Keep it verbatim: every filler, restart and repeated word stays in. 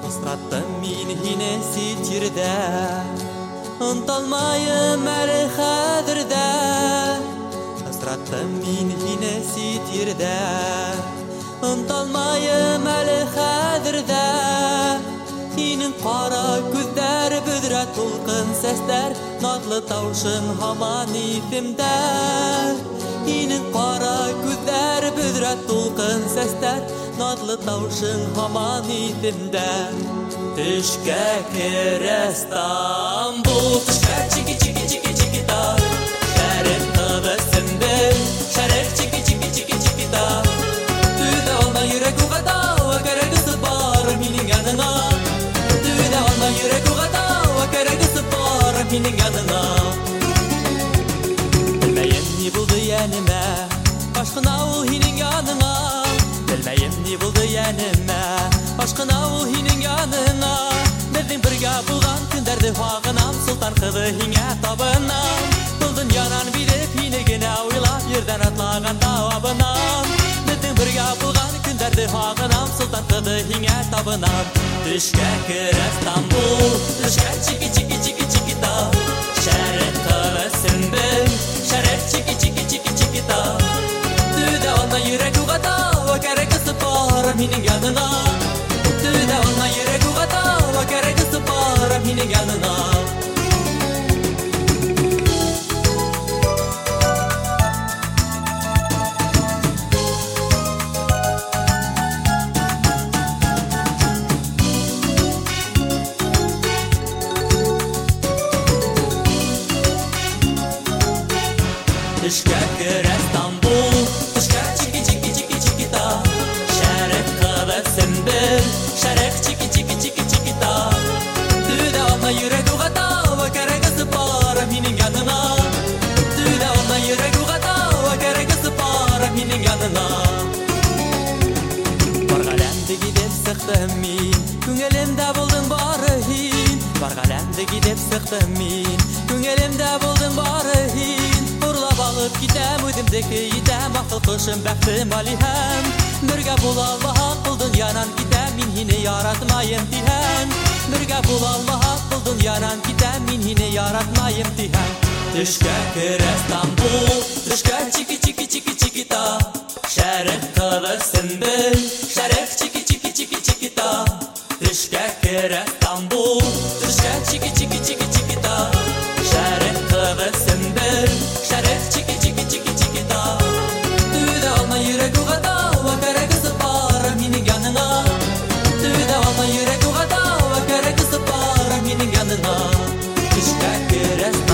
Ысыраttым мин һине ситирдә, онталмайым әле хәҙердә. Ысыраттым мин һине ситирдә, онталмайым әле хәҙердә. Һинең ҡара күҙҙәр, бөҙрә тулҡын сәстәр, наҙлы тауышың һаман иҫемдә. Һинең ҡара күҙҙәр, бөҙрә тулҡын сәстәр, наҙлы тауышың һаман иҫемдә. Төшкә керә Стамбул, төшкә чики-чики-чики-чикита, шәрек ҡыҙысынды, шәрек чики-чики-чики-чикита. Түҙә алма йөрәк уғата, кәрәгесе бар минең яныңа. Түҙә алма йөрәк уғата, кәрәгесе бар минең яныңа. Белмәйем ни булды йәнемә, ашҡына ул һинең яныңа. Белмәйем ни булды йәнемә, ашҡына ул һинең яныңа. Беҙҙең бергә булған көндәрҙе һағынам, солтан ҡыҙы һиңә табынам. Был донъянан биреп һине генә уйлап, ерҙән атлағанда абынам. Беҙҙең бергә булған көндәрҙе һағынам, солтан ҡыҙы һиңә табынам. Төшкә керә Стамбул, төшкә чики-чики-чики-чикита, шәрек ҡыҙысынды, шәрек чики-чики-чики-чикита. Түҙә алма йөрәк уғата, кәрәгесе бар минең яныңа. Түҙә алма йөрәк уғата, кәрәгесе бар минең яныңа. Төшкә керә Стамбул, төшкә чики-чики-чики-чикита, шәрек ҡыҙысынды, шәрек чики-чики-чики-чикита. Түҙә алма йөрәк уғата, кәрәгесе бар минең яныңа. Түҙә алма йөрәк уғата, кәрәгесе бар минең яныңа. Бар ғаләмде гиҙеп сыҡтым мин, күңелемдә булдың бары һин. Бар ғаләмде гиҙеп сыҡтым мин, күңелемдә булдың бары һин. Урлап алып китәм, үҙемдеке итәм, аҡыл ҡошом бәхтем алиһәм. Бергә була алмаһаҡ, был донъянан китәм, мин һине яратмайым тиһәм. Бергә була алмаһаҡ, был донъянан китәм, мин һине яратмайым тиһәм. Төшкә керә Стамбул, төшкә чики-чики-чики-чикита, шәрек ҡыҙысынды, шәрек чики-чики-чики-чикита. Төшкә керә Стамбул, төшкә чики-чики-чики-чикита, шәрек ҡыҙысынды, шәрек чики-чики-чики-чикита. Түҙә алма йөрәк уғата, кәрәгесе бар минең яныңа. Түҙә алма йөрәк уғата, кәрәгесе бар минең яныңа. Төшкә керә